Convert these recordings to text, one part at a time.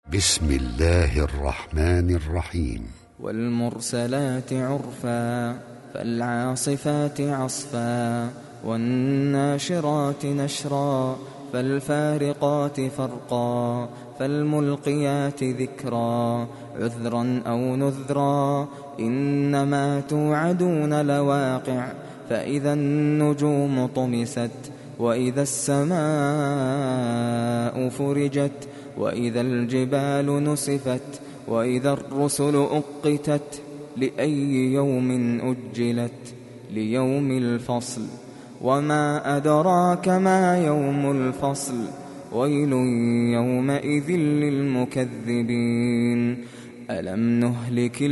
بسم الله الرحمن الرحيم. والمرسلات عرفا فالعاصفات عصفا والناشرات نشرا فالفارقات فرقا فالملقيات ذكرا عذرا أو نذرا إنما توعدون لواقع فإذا النجوم طمست وإذا السماء فرجت وإذا الجبال نسفت وإذا الرسل أقتت لأي يوم أجلت ليوم الفصل وما أدراك ما يوم الفصل ويل يومئذ للمكذبين ألم نهلك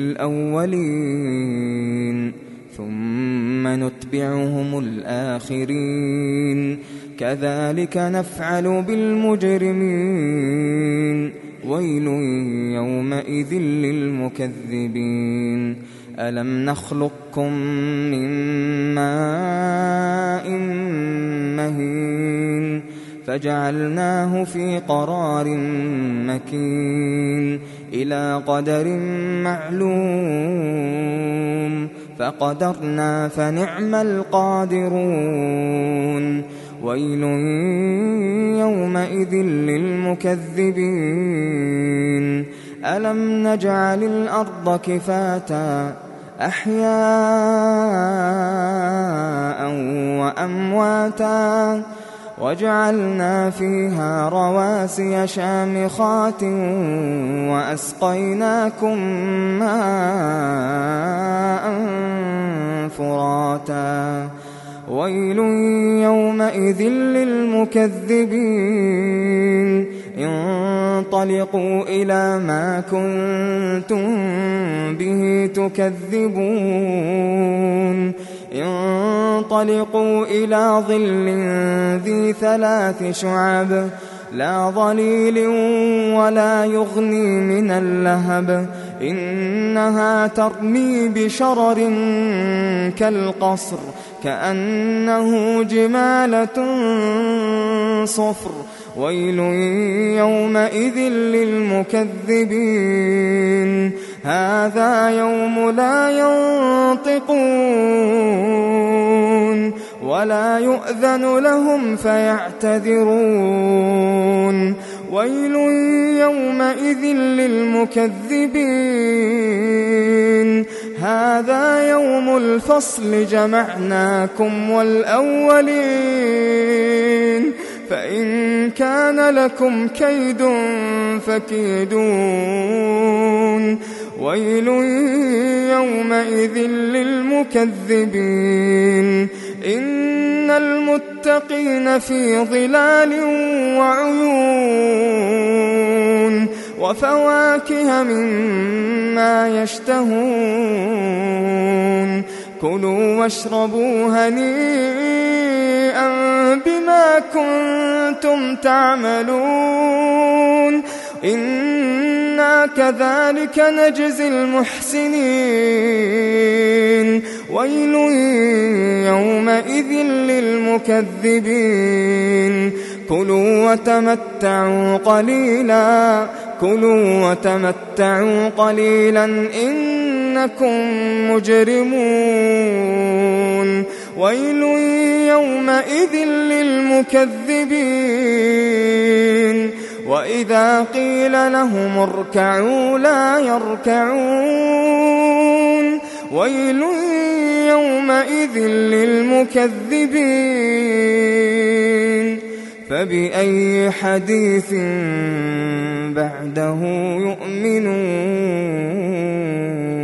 الأولين ثم نتبعهم الآخرين كذلك نفعل بالمجرمين ويل يومئذ للمكذبين ألم نخلقكم من ماء مهين فجعلناه في قرار مكين إلى قدر معلوم فقدرنا فنعم القادرون ويل يومئذ للمكذبين ألم نجعل الأرض كفاتا أحياء وأمواتا وجعلنا فيها رواسي شامخات وأسقيناكم ماء فراتا ويل يومئذ للمكذبين انطلقوا إلى ما كنتم به تكذبون انطلقوا إلى ظل ذي 3 شعب لا ظليل ولا يغني من اللهب إنها ترمي بشرر كالقصر كأنه جمالة صفر ويل يومئذ للمكذبين هذا يوم لا ينطقون ولا يؤذن لهم فيعتذرون ويل يومئذ للمكذبين هذا يوم الفصل جمعناكم والأولين فإن كان لكم كيد فكيدون ويل يومئذ للمكذبين إن المتقين في ظلال وعيون وفواكه مما يشتهون كلوا واشربوا هنيئا بما كنتم تعملون إنا كذلك نجزي المحسنين ويل يومئذ للمكذبين كلوا وتمتعوا قليلا إنكم مجرمون ويل يومئذ للمكذبين وإذا قيل لهم اركعوا لا يركعون ويل يومئذ للمكذبين فبأي حديث بعده يؤمنون.